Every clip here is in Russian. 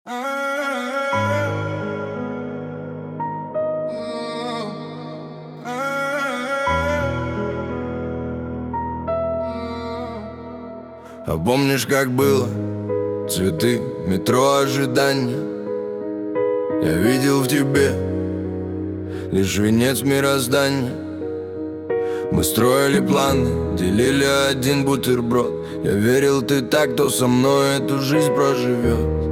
А помнишь, как было? Цветы, метро, ожидания. Я видел в тебе лишь венец мироздания. Мы строили планы, делили один бутерброд. Я верил, ты так, кто со мной эту жизнь проживет.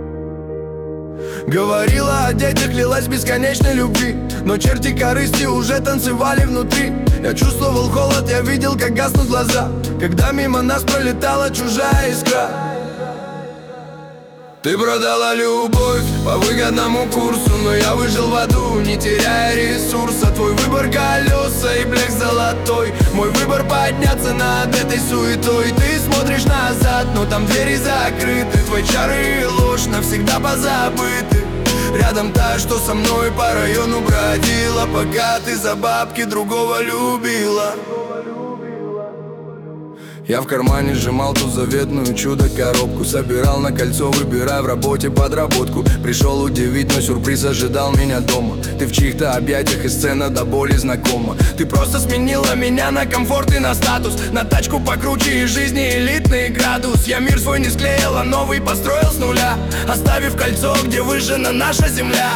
Говорила о детях, лилась бесконечной любви, но черти корысти уже танцевали внутри. Я чувствовал холод, я видел, как гаснут глаза, когда мимо нас пролетала чужая искра. Ты продала любовь по выгодному курсу, но я выжил в аду, не теряя ресурса. Твой выбор колеса и блеск золотой, мой выбор подняться над этой суетой. Ты смотришь назад, но там двери закрыты, твои чары и ложь навсегда позабыты. Рядом та, что со мной по району бродила, пока ты за бабки другого любила. Я в кармане сжимал ту заветную чудо-коробку, собирал на кольцо, выбирая в работе подработку. Пришел удивить, но сюрприз ожидал меня дома. Ты в чьих-то объятиях, и сцена до боли знакома. Ты просто сменила меня на комфорт и на статус, на тачку покруче и жизни элитный градус. Я мир свой не склеил, а новый построил с нуля, оставив кольцо, где выжжена наша земля.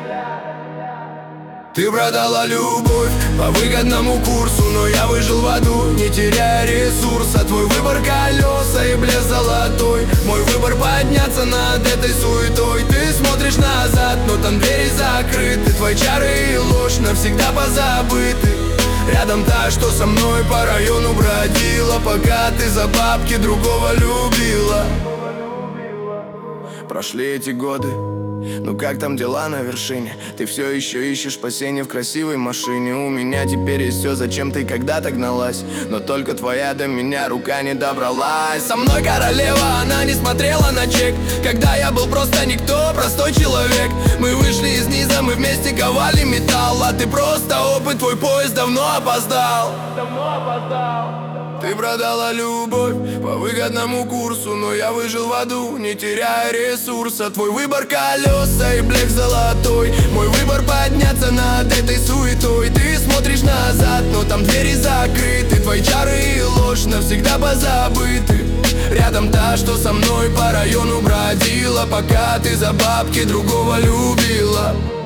Ты продала любовь по выгодному курсу, но я выжил в аду, не теряя ресурса. Твой выбор колеса и блеск золотой, мой выбор подняться над этой суетой. Ты смотришь назад, но там двери закрыты, твои чары и ложь навсегда позабыты. Рядом та, что со мной по району бродила, пока ты за бабки другого любила. Прошли эти годы, ну как там дела на вершине? Ты все еще ищешь спасение в красивой машине. У меня теперь есть все, зачем ты когда-то гналась, но только твоя до меня рука не добралась. Со мной королева, она не смотрела на чек, когда я был просто никто, простой человек. Мы вышли из низа, мы вместе ковали металл, а ты просто опыт, твой поезд давно опоздал. Ты продала любовь по выгодному курсу, но я выжил в аду, не теряя ресурса. Твой выбор колеса и блеск золотой, мой выбор подняться над этой суетой. Ты смотришь назад, но там двери закрыты, твои чары и ложь навсегда позабыты. Рядом та, что со мной по району бродила, пока ты за бабки другого любила.